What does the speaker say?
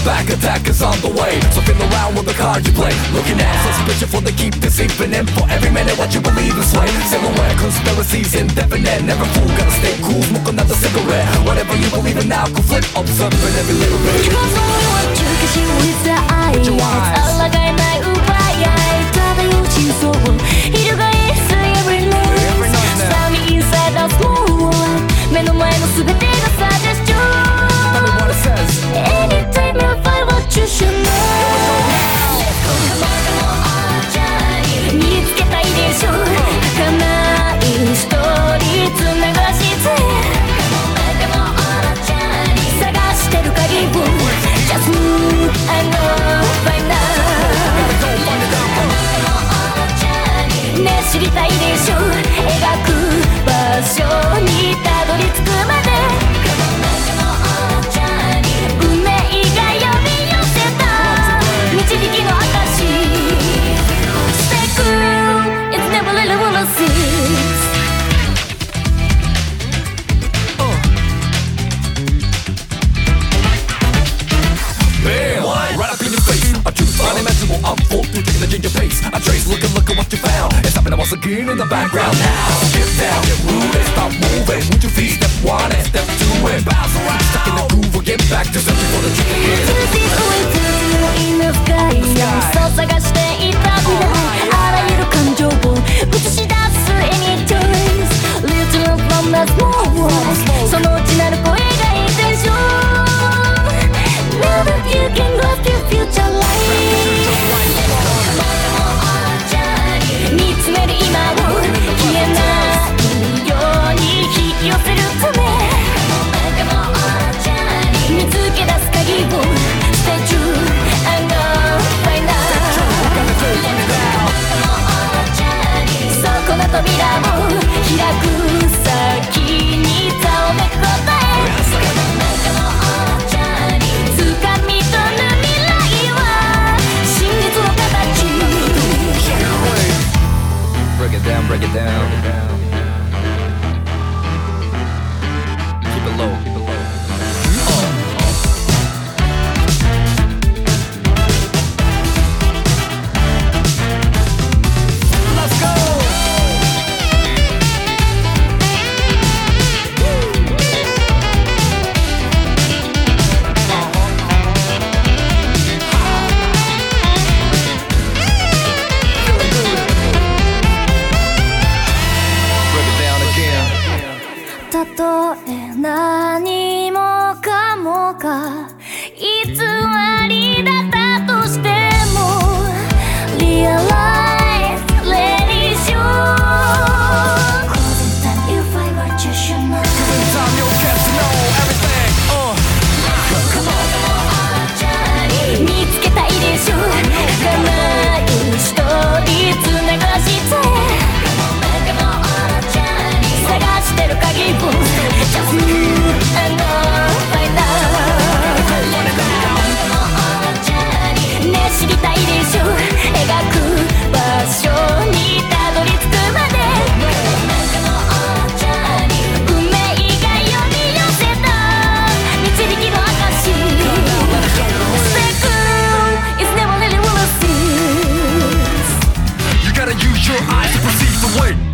back attack is on the way. So feel around with the card you play. Looking at suspicion for they keep deceiving. And for every minute what you believe is sway. Silhouette conspiracies indefinite. Never fool, gotta stay cool, smoke another cigarette. Whatever you believe in now can flip. Observe it every little bit. Because no one to kiss you with the eyes. 抗えない奪い合い漂う真相を翻す every night. Sound me inside the small world. 目の前の全てが suggestion. Anytime you find what you should know. 見つけたいでしょ儚いストーリー繋がして探してる鍵を Just move and go right now ね知りたいでしょ描く場所にたどり着くまで運命が呼び寄せた導きの証 Stay cool, it's never really wanna cease. Bam! Right up in your face. A truth unimaginable unfold through taking the ginger pace. I trace, look at what you found. It's happening once again in the background now. Get down, get rooted, stop moving. With your feet, step one and step two and bounce around. Stuck in the groove, we'll get back to searching for the truth again. To see in the sky. そう探していた未来あらゆる感情を映し出す any choice. Little from the small voice. その内なる声がインテンション Now that you can grasp your future life. 見つめる今を消えないように引き寄せるため見つけ出す鍵を Stay true and go right now そこの扉を開く先にざわめく答え掴み取る未来は真実の形 Break it down, break it down. Keep it low, keep it low. Let's go! Break it down again. たとえ何もかもが偽りだったとしても Realize, let it show. Cause in time you find what you should know. Cause in time you'll get to know everything. Come on. 見つけたいでしょ儚いストーリー繋がして探してる鍵を Just move and go right now ね知りたいでしょ描く場所にたどり着くまで運命が呼び寄せた導きの証 Stay cool, it's never really wanna cease. You gotta use your eyes to perceive the way.